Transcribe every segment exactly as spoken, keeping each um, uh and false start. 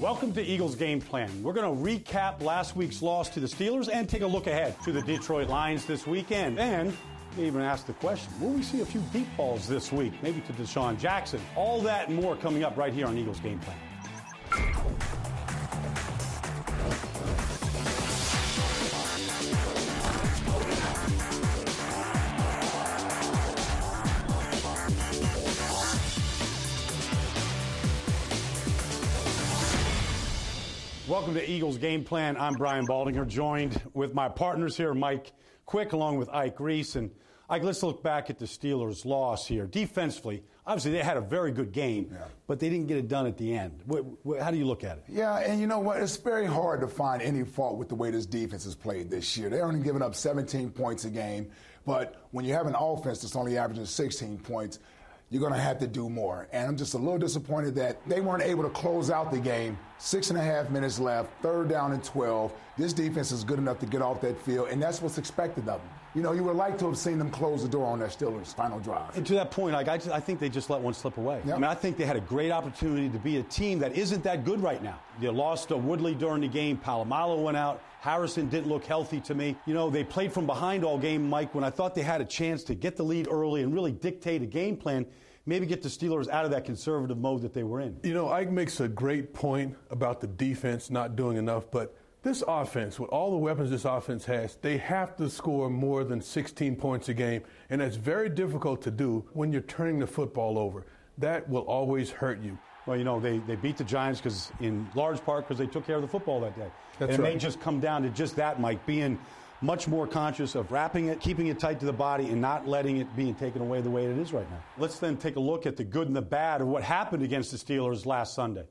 Welcome to Eagles Game Plan. We're going to recap last week's loss to the Steelers and take a look ahead to the Detroit Lions this weekend. And we even ask the question, will we see a few deep balls this week, maybe to DeSean Jackson? All that and more coming up right here on Eagles Game Plan. Welcome to Eagles Game Plan. I'm Brian Baldinger, joined with my partners here, Mike Quick, along with Ike Reese. And Ike, let's look back at the Steelers' loss here. Defensively, obviously they had a very good game, yeah. but they didn't get it done at the end. What, what, how do you look at it? Yeah, and you know what? It's very hard to find any fault with the way this defense has played this year. They're only giving up seventeen points a game, but when you have an offense that's only averaging sixteen points, you're going to have to do more. And I'm just a little disappointed that they weren't able to close out the game. Six and a half minutes left, third down and twelve. This defense is good enough to get off that field, and that's what's expected of them. You know, you would like to have seen them close the door on that Steelers' final drive. And to that point, like, I, just, I think they just let one slip away. Yep. I mean, I think they had a great opportunity to be a team that isn't that good right now. They lost to Woodley during the game. Palomalo went out. Harrison didn't look healthy to me. You know, they played from behind all game, Mike, when I thought they had a chance to get the lead early and really dictate a game plan, maybe get the Steelers out of that conservative mode that they were in. You know, Ike makes a great point about the defense not doing enough, but this offense, with all the weapons this offense has, they have to score more than sixteen points a game, and that's very difficult to do when you're turning the football over. That will always hurt you. Well, you know, they, they beat the Giants because, in large part, because they took care of the football that day. That's and it right. may just come down to just that, Mike, being much more conscious of wrapping it, keeping it tight to the body, and not letting it being taken away the way it is right now. Let's then take a look at the good and the bad of what happened against the Steelers last Sunday.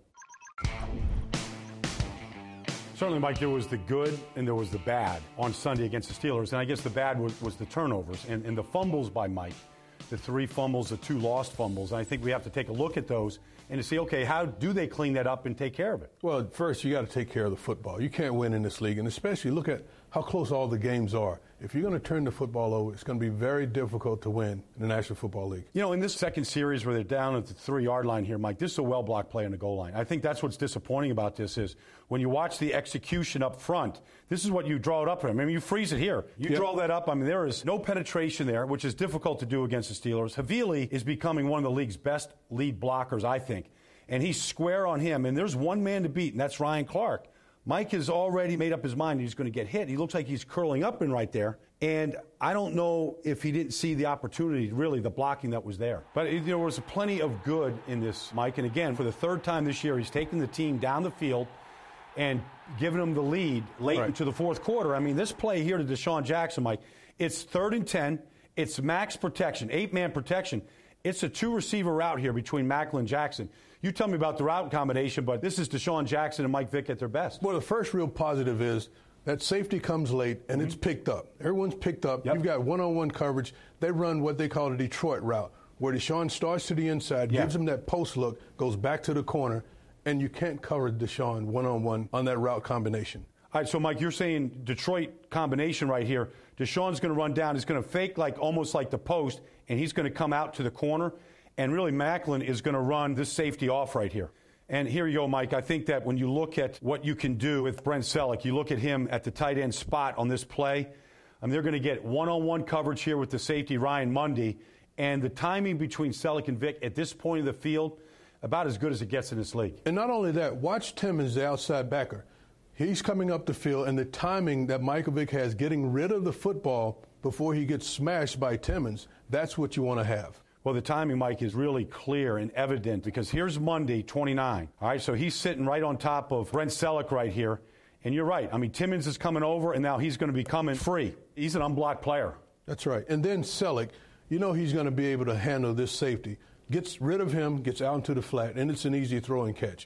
Certainly, Mike, there was the good and there was the bad on Sunday against the Steelers. And I guess the bad was, was the turnovers and, and the fumbles by Mike. The three fumbles, the two lost fumbles. And I think we have to take a look at those and to see, okay, how do they clean that up and take care of it? Well, first, you got to take care of the football. You can't win in this league, and especially look at how close all the games are. If you're going to turn the football over, it's going to be very difficult to win in the National Football League. You know, in this second series where they're down at the three-yard line here, Mike, this is a well-blocked play on the goal line. I think that's what's disappointing about this is when you watch the execution up front, this is what you draw it up from. I mean, you freeze it here. You yep. draw that up. I mean, there is no penetration there, which is difficult to do against the Steelers. Havili is becoming one of the league's best lead blockers, I think. And he's square on him. And there's one man to beat, and that's Ryan Clark. Mike has already made up his mind he's going to get hit. He looks like he's curling up in right there. And I don't know if he didn't see the opportunity, really, the blocking that was there. But it, there was plenty of good in this, Mike. And again, for the third time this year, he's taken the team down the field and given them the lead late right. into the fourth quarter. I mean, this play here to DeSean Jackson, Mike, it's third and ten. It's max protection, eight-man protection. It's a two-receiver route here between Maclin and Jackson. You tell me about the route combination, but this is DeSean Jackson and Mike Vick at their best. Well, the first real positive is that safety comes late, and mm-hmm. it's picked up. Everyone's picked up. Yep. You've got one-on-one coverage. They run what they call a Detroit route, where DeSean starts to the inside, yeah. gives him that post look, goes back to the corner, and you can't cover DeSean one-on-one on that route combination. All right, so, Mike, you're saying Detroit combination right here. DeSean's going to run down. He's going to fake like almost like the post, and he's going to come out to the corner. And really, Maclin is going to run this safety off right here. And here you go, Mike. I think that when you look at what you can do with Brent Celek, you look at him at the tight end spot on this play. I mean, they're going to get one-on-one coverage here with the safety, Ryan Mundy. And the timing between Celek and Vick at this point of the field, about as good as it gets in this league. And not only that, watch Timmons, the outside backer. He's coming up the field, and the timing that Michael Vick has getting rid of the football before he gets smashed by Timmons, that's what you want to have. Well, the timing, Mike, is really clear and evident because here's Mundy, twenty-nine. All right, so he's sitting right on top of Brent Celek right here. And you're right. I mean, Timmons is coming over, and now he's going to be coming free. He's an unblocked player. That's right. And then Celek, you know he's going to be able to handle this safety. Gets rid of him, gets out into the flat, and it's an easy throw and catch.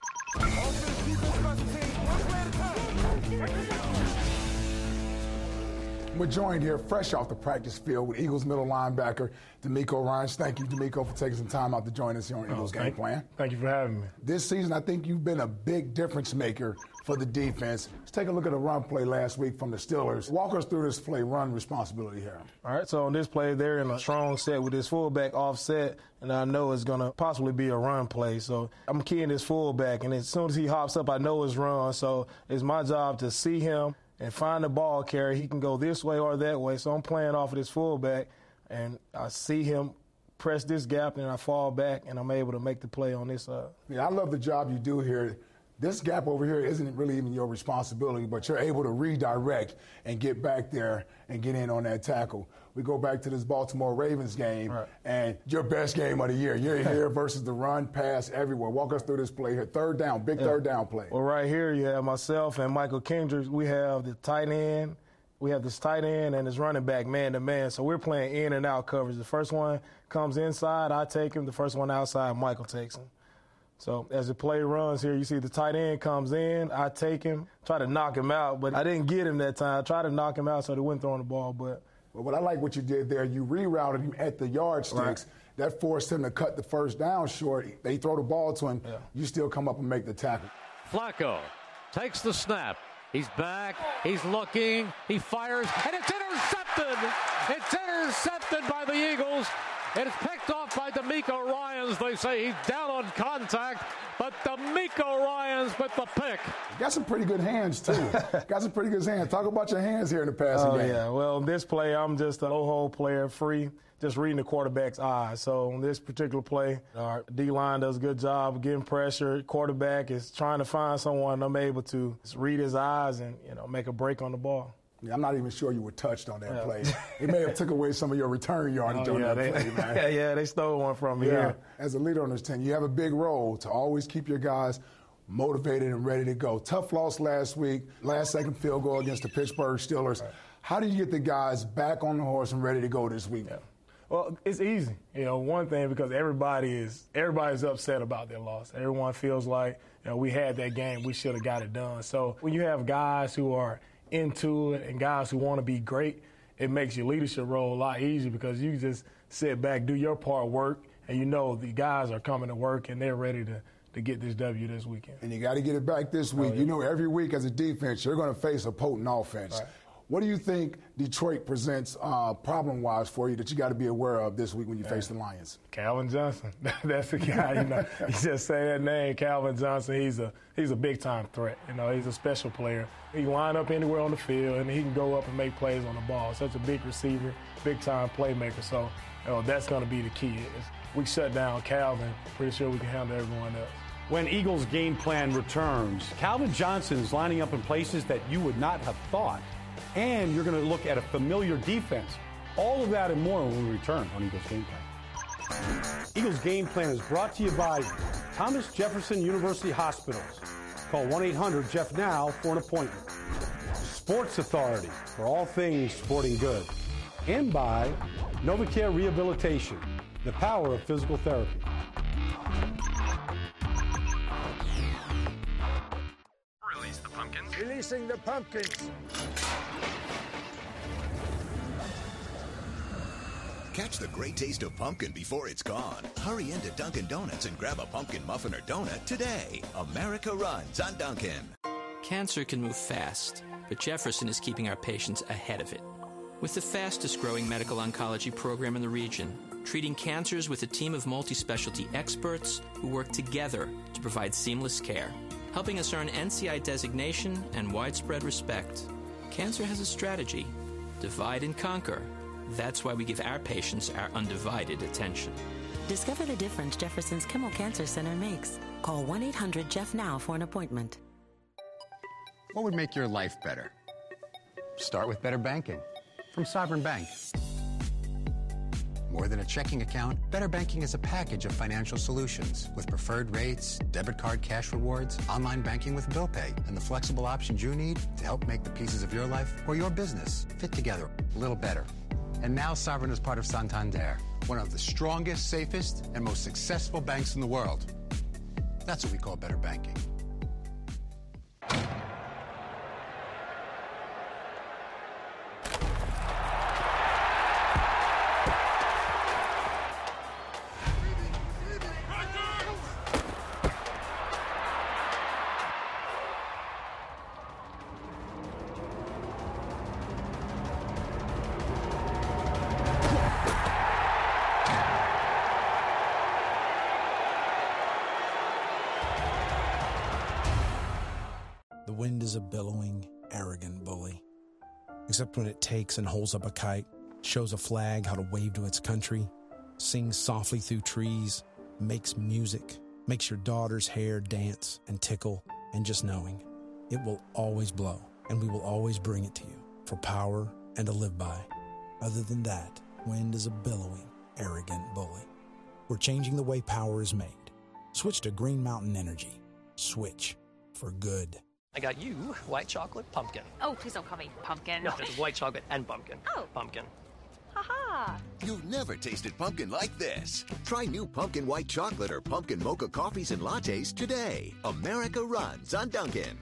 We're joined here fresh off the practice field with Eagles middle linebacker DeMeco Ryans. Thank you, DeMeco, for taking some time out to join us here on Eagles oh, Game thank, Plan. Thank you for having me. This season, I think you've been a big difference maker for the defense. Let's take a look at a run play last week from the Steelers. Walk us through this play run responsibility here. All right, so on this play, they're in a strong set with this fullback offset, and I know it's going to possibly be a run play. So I'm keying this fullback, and as soon as he hops up, I know it's run. So it's my job to see him and find the ball carrier. He can go this way or that way. So I'm playing off of this fullback, and I see him press this gap, and I fall back, and I'm able to make the play on this side. Yeah, I love the job you do here. This gap over here isn't really even your responsibility, but you're able to redirect and get back there and get in on that tackle. We go back to this Baltimore Ravens game, right, and your best game of the year. You're here versus the run, pass, everywhere. Walk us through this play here. Third down, big yeah. third down play. Well, right here you have myself and Michael Kendricks. We have the tight end. We have this tight end and this running back man-to-man. So we're playing in and out coverage. The first one comes inside, I take him. The first one outside, Michael takes him. So as the play runs here, you see the tight end comes in, I take him, try to knock him out, but I didn't get him that time. I tried to knock him out so they wouldn't throw the ball, but. Well, what I like what you did there, you rerouted him at the yardsticks. Right. That forced him to cut the first down short. They throw the ball to him. Yeah. You still come up and make the tackle. Flacco takes the snap. He's back. He's looking. He fires. And it's intercepted. It's intercepted by the Eagles. It's picked off by DeMeco Ryans. They say he's down on contact, but DeMeco Ryans with the pick. Got some pretty good hands, too. Got some pretty good hands. Talk about your hands here in the passing oh, game. Yeah, well, in this play, I'm just a low-hole player, free, just reading the quarterback's eyes. So on this particular play, our D-line does a good job of getting pressure. Quarterback is trying to find someone. I'm able to read his eyes and, you know, make a break on the ball. I'm not even sure you were touched on that yeah. play. It may have took away some of your return yardage oh, on yeah, that they, play, man. Yeah, yeah, they stole one from me. Yeah. Yeah. As a leader on this team, you have a big role to always keep your guys motivated and ready to go. Tough loss last week, last second field goal against the Pittsburgh Steelers. Right. How do you get the guys back on the horse and ready to go this week? Yeah. Well, it's easy. You know, one thing, because everybody is everybody's upset about their loss. Everyone feels like, you know, we had that game, we should have got it done. So when you have guys who are into it and guys who want to be great, it makes your leadership role a lot easier because you just sit back, do your part, work, and you know the guys are coming to work and they're ready to, to get this W this weekend. And you got to get it back this week. Oh, yeah. You know, every week as a defense, you're going to face a potent offense. Right. What do you think Detroit presents uh, problem-wise for you that you got to be aware of this week when you yeah. face the Lions? Calvin Johnson. That's the guy, you know. You just say that name, Calvin Johnson. He's a he's a big-time threat. You know, he's a special player. He can line up anywhere on the field, and he can go up and make plays on the ball. Such a big receiver, big-time playmaker. So, you know, that's going to be the key. Is we shut down Calvin, pretty sure we can handle everyone else. When Eagles game plan returns, Calvin Johnson is lining up in places that you would not have thought. And you're going to look at a familiar defense. All of that and more when we return on Eagles Game Plan. Eagles Game Plan is brought to you by Thomas Jefferson University Hospitals. Call one eight hundred Jeff now for an appointment. Sports Authority for all things sporting good. And by NovaCare Rehabilitation, the power of physical therapy. Release the pumpkins. Releasing the pumpkins. Catch the great taste of pumpkin before it's gone. Hurry into Dunkin' Donuts and grab a pumpkin muffin or donut today. America runs on Dunkin'. Cancer can move fast, but Jefferson is keeping our patients ahead of it. With the fastest growing medical oncology program in the region, treating cancers with a team of multi-specialty experts who work together to provide seamless care, helping us earn N C I designation and widespread respect. Cancer has a strategy: divide and conquer. That's why we give our patients our undivided attention. Discover the difference Jefferson's Kimmel Cancer Center makes. Call one eight hundred Jeff now for an appointment. What would make your life better? Start with better banking from Sovereign Bank. More than a checking account, Better Banking is a package of financial solutions with preferred rates, debit card cash rewards, online banking with bill pay, and the flexible options you need to help make the pieces of your life or your business fit together a little better. And now Sovereign is part of Santander, one of the strongest, safest, and most successful banks in the world. That's what we call better banking. wind is a billowing, arrogant bully. Except when it takes and holds up a kite, shows a flag how to wave to its country, sings softly through trees, makes music, makes your daughter's hair dance and tickle, and just knowing it will always blow, and we will always bring it to you for power and to live by. Other than that, wind is a billowing, arrogant bully. We're changing the way power is made. Switch to Green Mountain Energy. Switch for good. I got you white chocolate pumpkin. Oh, please don't call me pumpkin. No, it's white chocolate and pumpkin. Oh. Pumpkin. Ha-ha. You've never tasted pumpkin like this. Try new pumpkin white chocolate or pumpkin mocha coffees and lattes today. America runs on Dunkin'.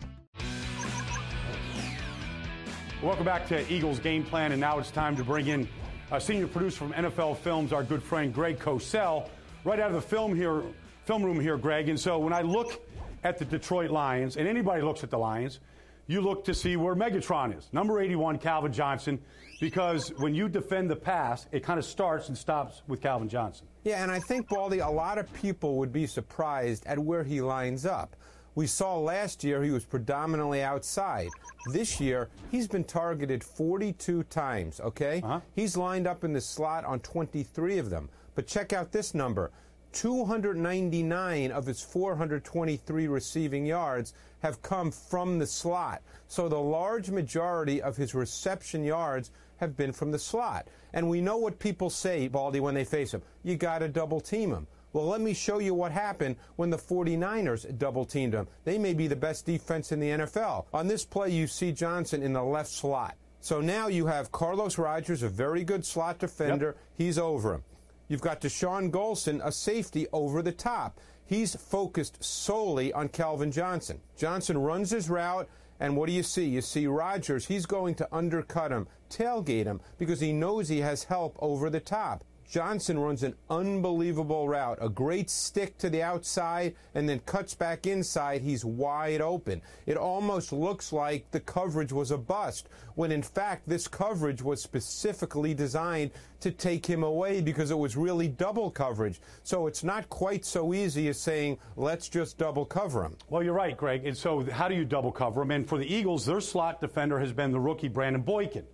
Welcome back to Eagles Game Plan, and now it's time to bring in a senior producer from N F L Films, our good friend Greg Cosell, right out of the film here, film room here, Greg. And so when I look at the Detroit Lions, and anybody looks at the Lions, you look to see where Megatron is. Number eighty-one, Calvin Johnson, because when you defend the pass, it kind of starts and stops with Calvin Johnson. Yeah, and I think, Baldy, a lot of people would be surprised at where he lines up. We saw last year he was predominantly outside. This year, he's been targeted forty-two times, okay? Uh-huh. He's lined up in the slot on twenty-three of them. But check out this number. two hundred ninety-nine of his four hundred twenty-three receiving yards have come from the slot. So the large majority of his reception yards have been from the slot. And we know what people say, Baldy, when they face him. You got to double team him. Well, let me show you what happened when the forty-niners double-teamed him. They may be the best defense in the N F L. On this play, you see Johnson in the left slot. So now you have Carlos Rogers, a very good slot defender. Yep. He's over him. You've got Deshaun Golson, a safety, over the top. He's focused solely on Calvin Johnson. Johnson runs his route, and what do you see? You see Rogers. He's going to undercut him, tailgate him, because he knows he has help over the top. Johnson runs an unbelievable route, a great stick to the outside, and then cuts back inside. He's wide open. It almost looks like the coverage was a bust, when in fact this coverage was specifically designed to take him away because it was really double coverage. So it's not quite so easy as saying, let's just double cover him. Well, you're right, Greg. And so how do you double cover him? And for the Eagles, their slot defender has been the rookie Brandon Boykin.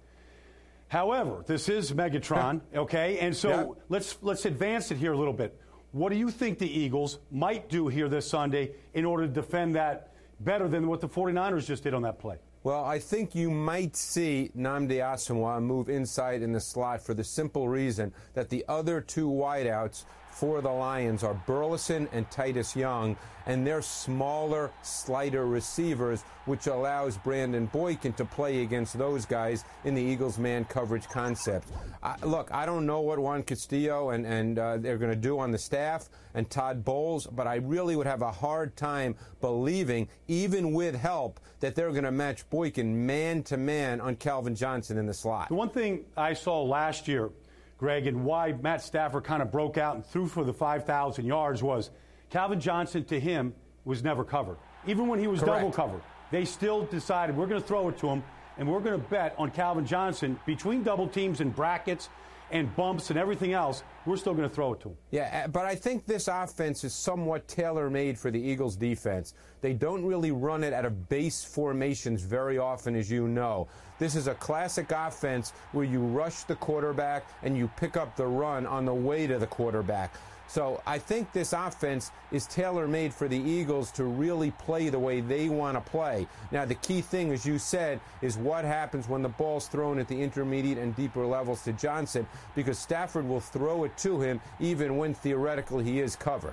However, this is Megatron, okay? And so yeah. let's let's advance it here a little bit. What do you think the Eagles might do here this Sunday in order to defend that better than what the forty-niners just did on that play? Well, I think you might see Nnamdi Asomugha move inside in the slot for the simple reason that the other two wideouts for the Lions are Burleson and Titus Young, and they're smaller, slighter receivers, which allows Brandon Boykin to play against those guys in the Eagles man coverage concept. Uh, look, I don't know what Juan Castillo and, and uh, they're going to do on the staff and Todd Bowles, but I really would have a hard time believing, even with help, that they're going to match Boykin man-to-man on Calvin Johnson in the slot. The one thing I saw last year, Greg, and why Matt Stafford kind of broke out and threw for the five thousand yards was Calvin Johnson, to him, was never covered. Even when he was Correct. double covered, they still decided we're going to throw it to him, and we're going to bet on Calvin Johnson between double teams and brackets and bumps and everything else. We're still going to throw it to him. Yeah, but I think this offense is somewhat tailor-made for the Eagles' defense. They don't really run it out of base formations very often, as you know. This is a classic offense where you rush the quarterback and you pick up the run on the way to the quarterback. So I think this offense is tailor-made for the Eagles to really play the way they want to play. Now, the key thing, as you said, is what happens when the ball's thrown at the intermediate and deeper levels to Johnson, because Stafford will throw it to him even when theoretically he is covered.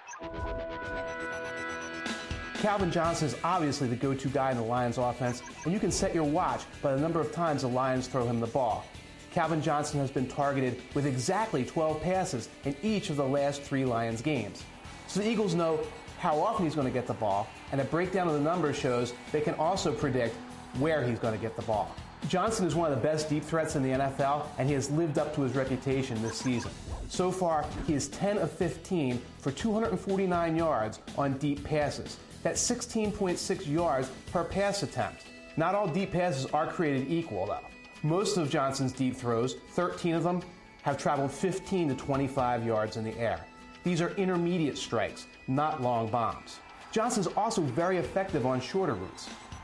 Calvin Johnson is obviously the go-to guy in the Lions offense, and you can set your watch by the number of times the Lions throw him the ball. Calvin Johnson has been targeted with exactly twelve passes in each of the last three Lions games. So the Eagles know how often he's going to get the ball, and a breakdown of the numbers shows they can also predict where he's going to get the ball. Johnson is one of the best deep threats in the N F L, and he has lived up to his reputation this season. So far, he is ten of fifteen for two hundred forty-nine yards on deep passes. That's sixteen point six yards per pass attempt. Not all deep passes are created equal, though. Most of Johnson's deep throws, thirteen of them, have traveled fifteen to twenty-five yards in the air. These are intermediate strikes, not long bombs. Johnson's also very effective on shorter routes.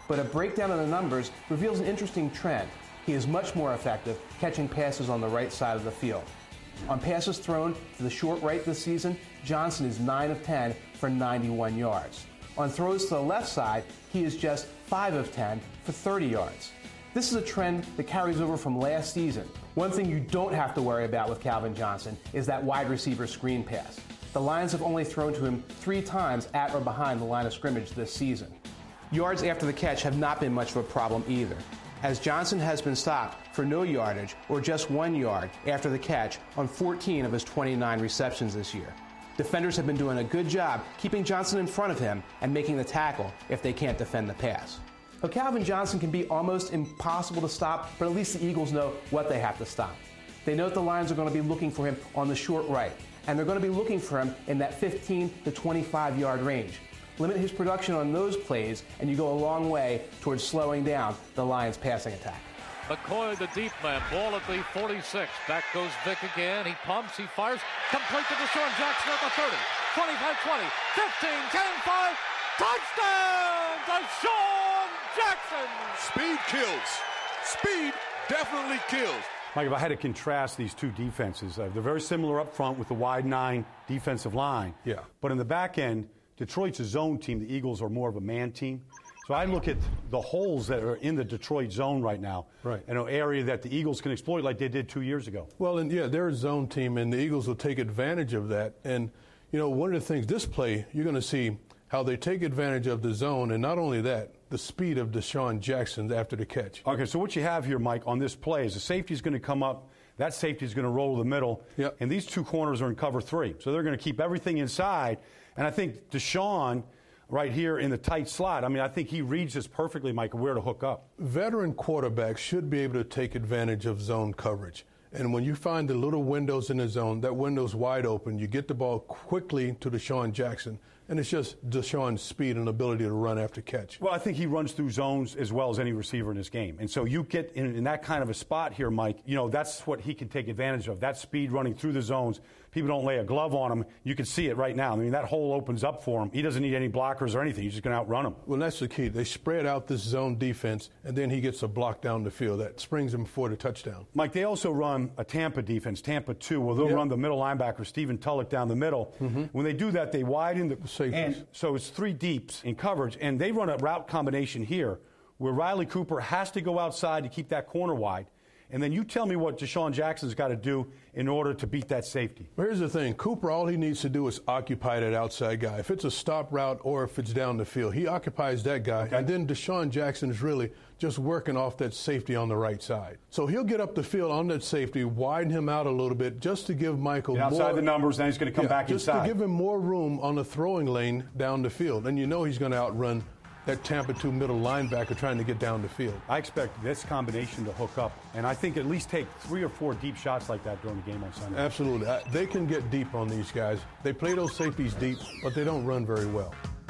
But a breakdown of the numbers reveals an interesting trend. He is much more effective catching passes on the right side of the field. On passes thrown to the short right this season, Johnson is nine of ten for ninety-one yards. On throws to the left side, he is just five of ten for thirty yards. This is a trend that carries over from last season. One thing you don't have to worry about with Calvin Johnson is that wide receiver screen pass. The Lions have only thrown to him three times at or behind the line of scrimmage this season. Yards after the catch have not been much of a problem either, as Johnson has been stopped for no yardage or just one yard after the catch on fourteen of his twenty-nine receptions this year. Defenders have been doing a good job keeping Johnson in front of him and making the tackle if they can't defend the pass. So Calvin Johnson can be almost impossible to stop, but at least the Eagles know what they have to stop. They know that the Lions are going to be looking for him on the short right, and they're going to be looking for him in that fifteen to twenty-five yard range. Limit his production on those plays, and you go a long way towards slowing down the Lions' passing attack. McCoy, the deep man, ball at the forty-six. Back goes Vick again. He pumps, he fires. Complete to DeSean Jackson at the thirty. twenty-five twenty. fifteen, ten, five. Touchdown! DeSean Jackson! Speed kills. Speed definitely kills. Mike, if I had to contrast these two defenses, uh, they're very similar up front with the wide nine defensive line. Yeah. But in the back end, Detroit's a zone team. The Eagles are more of a man team. So I look at the holes that are in the Detroit zone right now, right, in an area that the Eagles can exploit like they did two years ago. Well, and yeah, they're a zone team, and the Eagles will take advantage of that. And, you know, one of the things, this play, you're going to see how they take advantage of the zone, and not only that, the speed of DeSean Jackson after the catch. Okay, so what you have here, Mike, on this play is the safety is going to come up. That safety is going to roll to the middle. Yep. And these two corners are in cover three. So they're going to keep everything inside. And I think DeSean, right here in the tight slot, I mean, I think he reads this perfectly, Mike, where to hook up. Veteran quarterbacks should be able to take advantage of zone coverage. And when you find the little windows in the zone, that window's wide open, you get the ball quickly to DeSean Jackson, and it's just DeSean's speed and ability to run after catch. Well, I think he runs through zones as well as any receiver in this game. And so you get in, in that kind of a spot here, Mike, you know, that's what he can take advantage of, that speed running through the zones. People don't lay a glove on him. You can see it right now. I mean, that hole opens up for him. He doesn't need any blockers or anything. He's just going to outrun him. Well, that's the key. They spread out this zone defense, and then he gets a block down the field. That springs him for the touchdown. Mike, they also run a Tampa defense, Tampa two, where they'll yep. run the middle linebacker, Stephen Tulloch, down the middle. Mm-hmm. When they do that, they widen the safeties. And so it's three deeps in coverage, and they run a route combination here where Riley Cooper has to go outside to keep that corner wide. And then you tell me what DeSean Jackson's got to do in order to beat that safety. Well, here's the thing. Cooper, all he needs to do is occupy that outside guy. If it's a stop route or if it's down the field, he occupies that guy. Okay. And then DeSean Jackson is really just working off that safety on the right side. So he'll get up the field on that safety, widen him out a little bit just to give Michael Get outside more, the numbers, then he's going to come yeah, back just inside. Just to give him more room on the throwing lane down the field. And you know he's going to outrun that Tampa two middle linebacker trying to get down the field. I expect this combination to hook up, and I think at least take three or four deep shots like that during the game on Sunday. Absolutely. They can get deep on these guys. They play those safeties deep, but they don't run very well.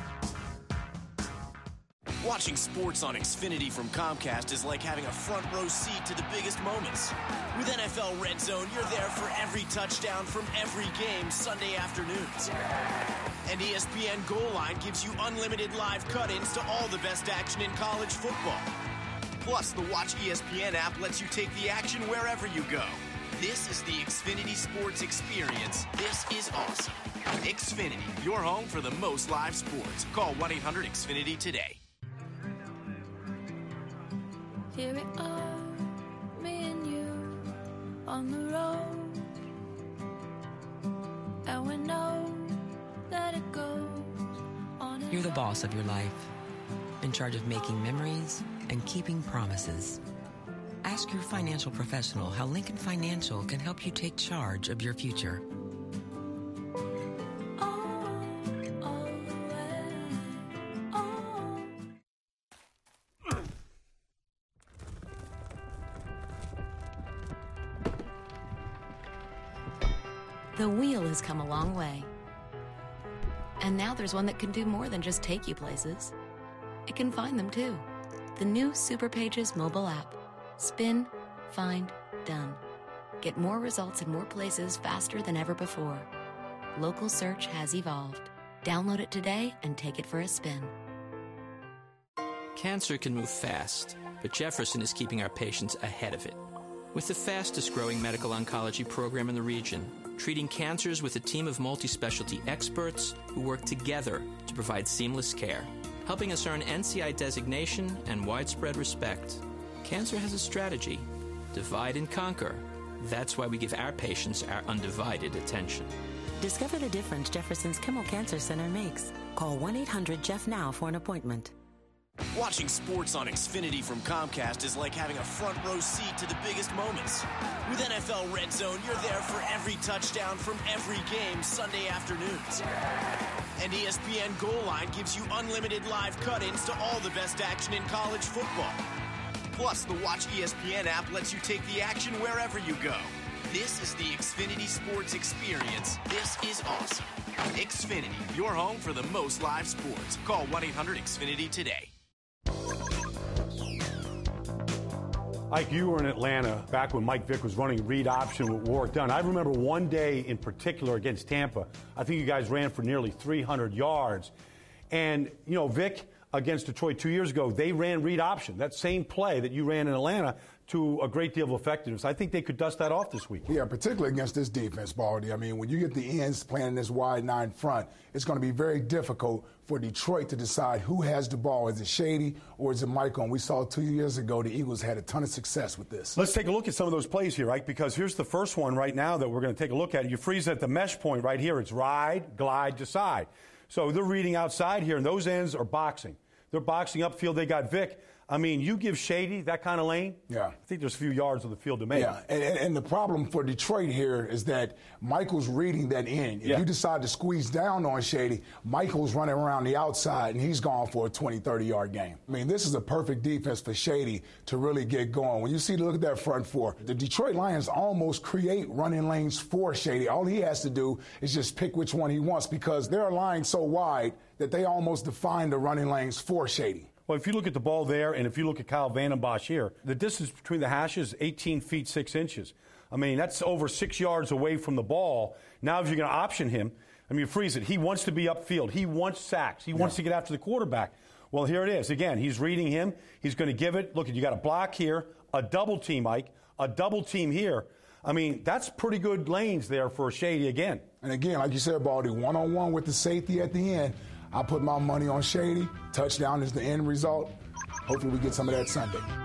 Watching sports on Xfinity from Comcast is like having a front row seat to the biggest moments. With N F L Red Zone, you're there for every touchdown from every game Sunday afternoons. And E S P N Goal Line gives you unlimited live cut-ins to all the best action in college football. Plus, the Watch E S P N app lets you take the action wherever you go. This is the Xfinity Sports Experience. This is awesome. Xfinity, your home for the most live sports. Call one eight hundred X Finity today. Here we are, me and you, on the road, and we know that it goes on. You're the boss of your life, in charge of making memories and keeping promises. Ask your financial professional how Lincoln Financial can help you take charge of your future. The wheel has come a long way. And now there's one that can do more than just take you places. It can find them too. The new Superpages mobile app. Spin, find, done. Get more results in more places faster than ever before. Local search has evolved. Download it today and take it for a spin. Cancer can move fast, but Jefferson is keeping our patients ahead of it. With the fastest growing medical oncology program in the region, treating cancers with a team of multi-specialty experts who work together to provide seamless care, helping us earn N C I designation and widespread respect. Cancer has a strategy: divide and conquer. That's why we give our patients our undivided attention. Discover the difference Jefferson's Kimmel Cancer Center makes. Call one eight hundred Jeff now for an appointment. Watching sports on Xfinity from Comcast is like having a front row seat to the biggest moments. With N F L Red Zone, you're there for every touchdown from every game Sunday afternoons. And E S P N Goal Line gives you unlimited live cut-ins to all the best action in college football. Plus, the Watch E S P N app lets you take the action wherever you go. This is the Xfinity Sports experience. This is awesome. Xfinity, your home for the most live sports. Call one eight hundred X Finity today. Ike, you were in Atlanta back when Mike Vick was running read option with Warrick Dunn. I remember one day in particular against Tampa. I think you guys ran for nearly three hundred yards. And, you know, Vick against Detroit two years ago, they ran read option, that same play that you ran in Atlanta, to a great deal of effectiveness. I think they could dust that off this week. Yeah, particularly against this defense, Baldy. I mean, when you get the ends playing in this wide nine front, it's going to be very difficult for Detroit to decide who has the ball. Is it Shady or is it Michael? And we saw two years ago the Eagles had a ton of success with this. Let's take a look at some of those plays here, right? Because here's the first one right now that we're going to take a look at. You freeze at the mesh point right here. It's ride, glide, decide. So they're reading outside here, and those ends are boxing. They're boxing upfield. They got Vick. I mean, you give Shady that kind of lane, yeah. I think there's a few yards of the field to make. Yeah, and, and the problem for Detroit here is that Michael's reading that end. If yeah. you decide to squeeze down on Shady, Michael's running around the outside, and he's gone for a twenty, thirty-yard game. I mean, this is a perfect defense for Shady to really get going. When you see, look at that front four, the Detroit Lions almost create running lanes for Shady. All he has to do is just pick which one he wants because they're lined so wide that they almost define the running lanes for Shady. Well, if you look at the ball there, and if you look at Kyle Vanden Bosch here, the distance between the hashes is eighteen feet, six inches. I mean, that's over six yards away from the ball. Now, if you're going to option him, I mean, freeze it. He wants to be upfield. He wants sacks. He yeah. wants to get after the quarterback. Well, here it is. Again, he's reading him. He's going to give it. Look, you got a block here, a double team, Mike, a double team here. I mean, that's pretty good lanes there for Shady again. And again, like you said, Baldy, one-on-one with the safety at the end. I put my money on Shady. Touchdown is the end result. Hopefully we get some of that Sunday.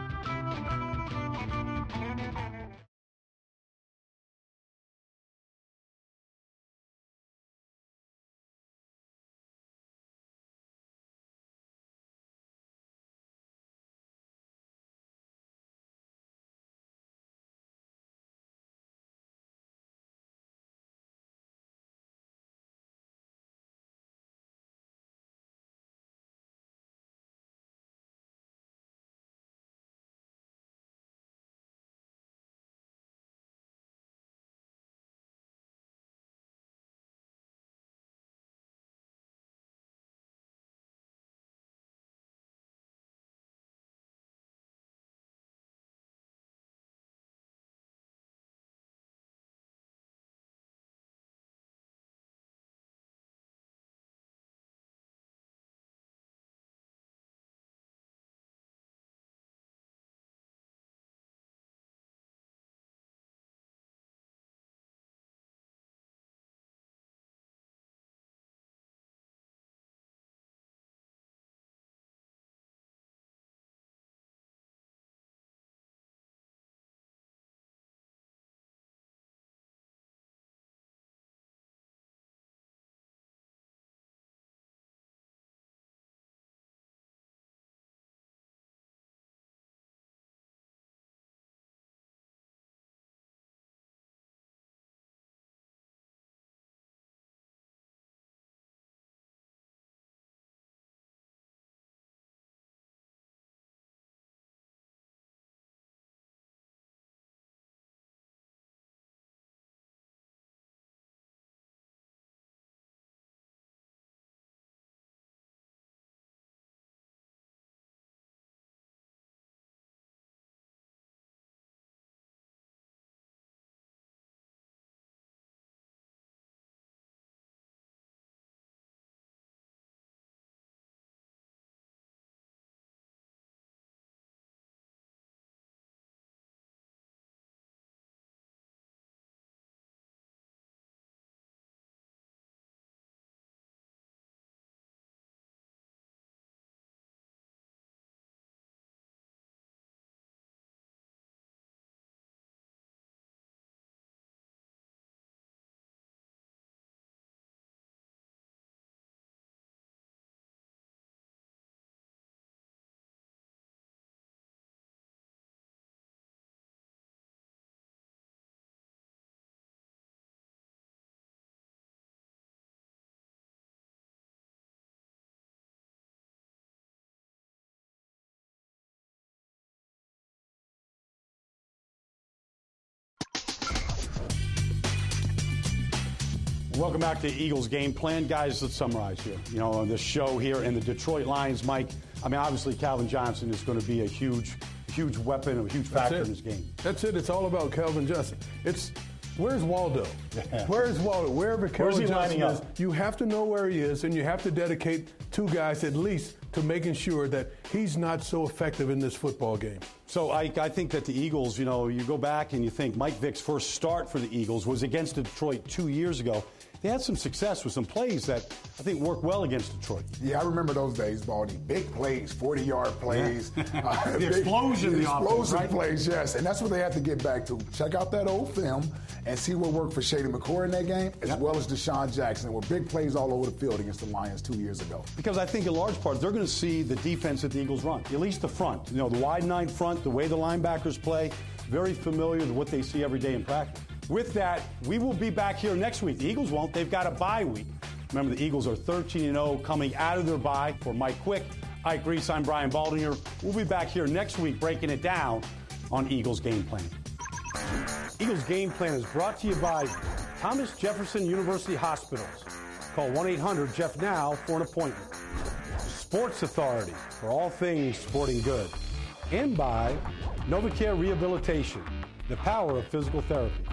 Welcome back to Eagles Game Plan. Guys, let's summarize here. You know, on this show here and the Detroit Lions, Mike, I mean, obviously Calvin Johnson is going to be a huge, huge weapon, a huge factor in this game. That's it. It's all about Calvin Johnson. It's where's Waldo? Yeah. Where's Waldo? Wherever Calvin Johnson is, you have to know where he is, and you have to dedicate two guys at least to making sure that he's not so effective in this football game. So I, I think that the Eagles, you know, you go back and you think Mike Vick's first start for the Eagles was against Detroit two years ago. They had some success with some plays that I think worked well against Detroit. Yeah, I remember those days, Baldy. Big plays, forty-yard plays. Yeah. uh, the big, explosion, the, the explosive offense, right? plays, yes. And that's what they have to get back to. Check out that old film and see what worked for Shady McCoy in that game, as yep. well as Deshaun Jackson. There were big plays all over the field against the Lions two years ago. Because I think in large part, they're going to see the defense that the Eagles run, at least the front. You know, the wide nine front, the way the linebackers play, very familiar with what they see every day in practice. With that, we will be back here next week. The Eagles won't. They've got a bye week. Remember, the Eagles are thirteen and oh coming out of their bye. For Mike Quick, Ike Reese, I'm Brian Baldinger. We'll be back here next week breaking it down on Eagles Game Plan. Eagles Game Plan is brought to you by Thomas Jefferson University Hospitals. Call one eight hundred Jeff now for an appointment. Sports Authority for all things sporting good. And by NovaCare Rehabilitation, the power of physical therapy.